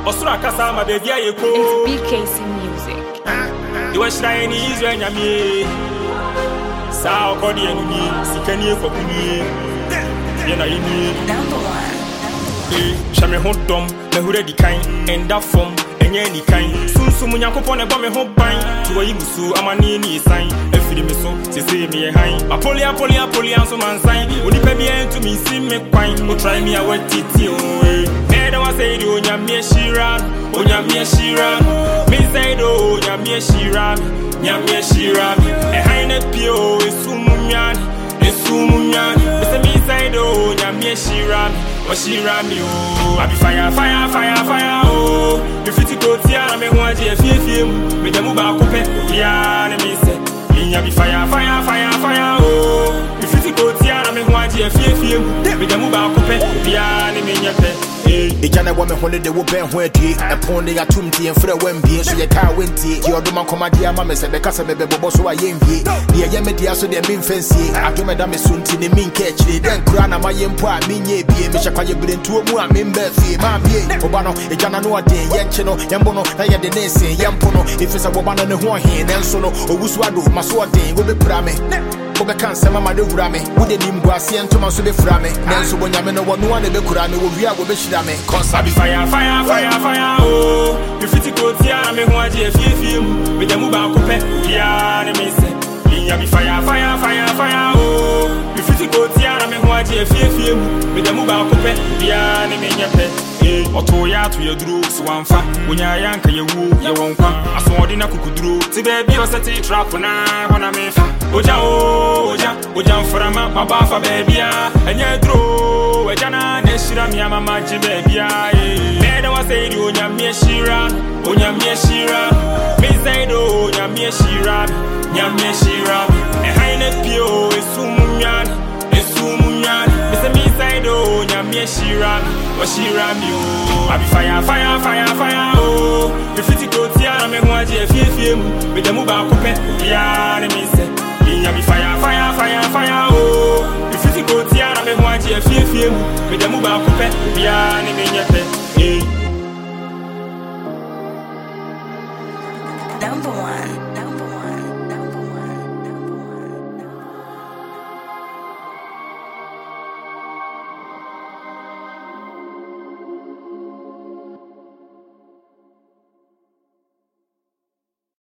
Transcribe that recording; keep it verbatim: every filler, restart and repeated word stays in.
Osura kasa ma baby ayeko. It's B K C Music. You was trying to use when you Sao kodi enumi, sikani e kopuni. Ye na yini. Number one. Eh, shame ho dom, me hure di kan, enda form, enye ni kan. Sunsu mu Nyankopon e bo me ho ban. To yi musu amani ni sign. Efiri me so, se se me e han. Apoli apoli apoli anso man sign. Oni pe bi en to me si me kwan. O try me a wetiti o eh. Me da wa say di onyame shira, onyame shira. Me say do onyame shira. Nyame shira, e haine pio esumunyani, esumunyani. Ese mi side o nyame shira, o shira mi o. Abi fire, fire, fire, fire o. Me fiti ko tia me ho aje fie fie mu. Me demu ba ko pe, ya ne mi se. Me abi fire, fire, fire, fire o. Me fiti ko tia me ho aje fie fie mu. Me demu ba ko pe, ya ne mi nyepe. Ejana wo me hone de wo ben ho adie epon de atum tie mfra wambie so ye ka wenti ye odoma komade ama me se be kasa be bebo so ayembie ye ye media so de me mfansie adome da me sunti ne min ka chire den kura na mayempo a menye bie me hyakwaye brentuo mu a me mba fie ma bie oba no ejana no odin ye nche no yembo no na ye de nese yempo no ifisa wo ba no ne ho he nenso no owusu ado maso odin wo be pra me Oga kan sema ma de wura me wo de nim guase entoma so be fra me nanso bonyame no wo no na be kura me wo wi a wo be hira me cause Abi fire fire fire fire oh you fit go tia me ho aje fie fie mu me dem ba ko pe ya ne me se linya bi fire fire fire fire oh you fit go tia me ho aje fie fie mu me dem ba ko pe ya ne me nyepe eh oto ya to ye duro so wanfa wonya ya nka ye wu ye wonkwa aso odi na kukuduro ti be bi o seti trap na wana me fa Oja o, oja, oja mframa, mabafa bebia Enye dro, ejana neshira miya mama jibebia Meda wa seydi onyamye shira, onyamye shira Me seydo onyamye shira, nyamye shira Ehaine pio, esumu myani, esumu myani Mise mi seydo onyamye shira, o shira miyo Abi fire, fire, fire, fire oh Mifiti kotia na me huaji e fie fie mu Me demu ba kupe, ya ne mi se Abi fire, fire, fire, fire, oh You fit go tia na me ho aje fie fie mu Me demu ba ko pe, bia ni me nyepe